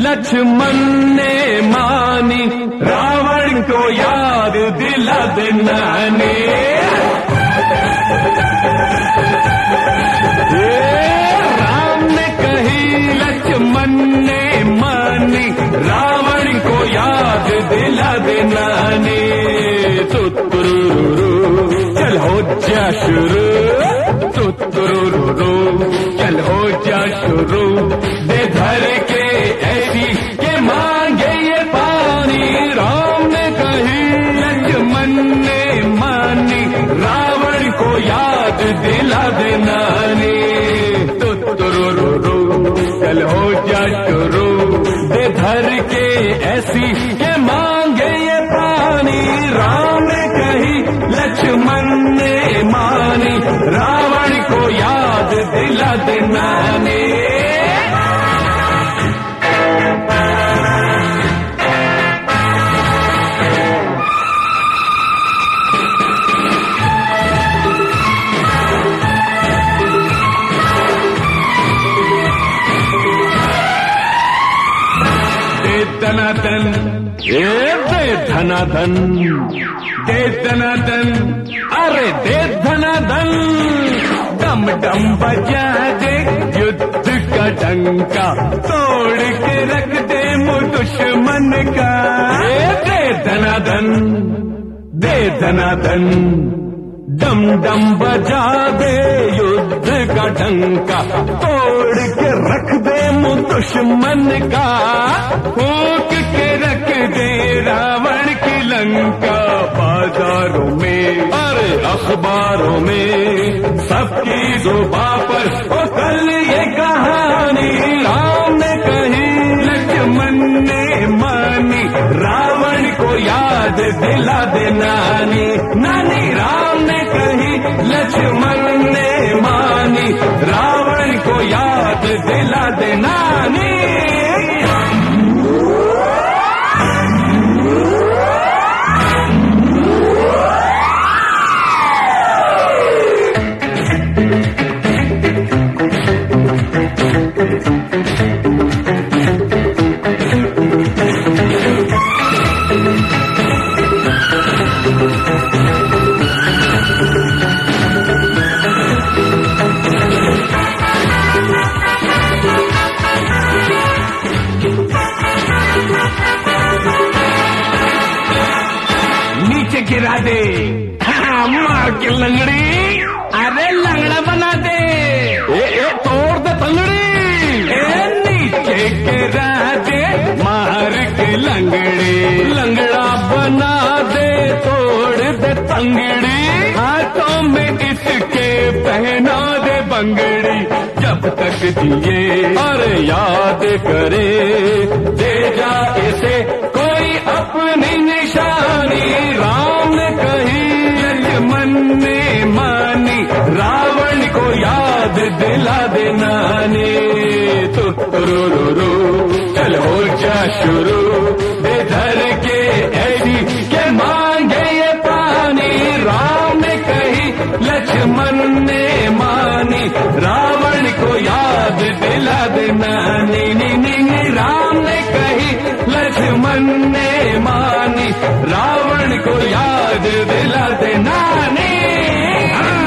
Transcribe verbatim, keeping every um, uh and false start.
लक्ष्मण ने मानी, रावण को याद दिला दे नानी। राम ने कही लक्ष्मण ने मानी, रावण को याद दिला दे नानी। तुतुरुरु चल हो जा शुरू, तुतुरुरु चल हो जा शुरू, दे धर के ऐसी के मांगे ये पानी। राम ने कही लक्ष्मण ने मानी, रावण को याद दिला दे नानी। तुतुरुरु चल हो जा शुरू, दे धर के ऐसी के मांगे ये पानी। राम ने कही लक्ष्मण ने मानी, रावण को याद दिला दे नानी। धनाधन ए दे धनाधन, दे धनाधन, अरे दे धनाधन। डम डम बजा दे युद्ध का डंका, तोड़ के रख दे मुँह दुश्मन का। ए दे धनाधन, दे धनाधन, डम डम बजा दे युद्ध का डंका, तोड़ के रख दे मुँह दुश्मन का। फूक के रख दे रावण की लंका, बाजारों में अरे अखबारों में सबकी जुबां पर ओ कल ये कहानी। राम ने कही लक्ष्मण ने मानी, रावण को याद दिला दे नानी। नानी राम ने कही लक्ष्मण ने मानी, रावण को याद दिला दे नानी। गिरा दे हाँ, मार के लंगड़ी, अरे लंगड़ा बना दे। ए, ए, तोड़ दे तंगड़ी, ए, नीचे गिरा दे मार के लंगड़ी, लंगड़ा बना दे तोड़ दे तंगड़ी। हाथों में इसके पहना दे बंगड़ी, जब तक जिए अरे याद करे, दे जा इसे कोई अपनी निशानी। राम ने कही लक्ष्मण ने मानी, रावण को याद दिला दे नानी। तुतुरुरु चल हो जा शुरू, दे धर के ऐसी के मांगे ये पानी। राम ने कही लक्ष्मण ने मानी, रावण को याद दिला दे नानी। नी, नी, नी, राम ने कही लक्ष्मण ने मानी, रावण को याद दिला दे नानी।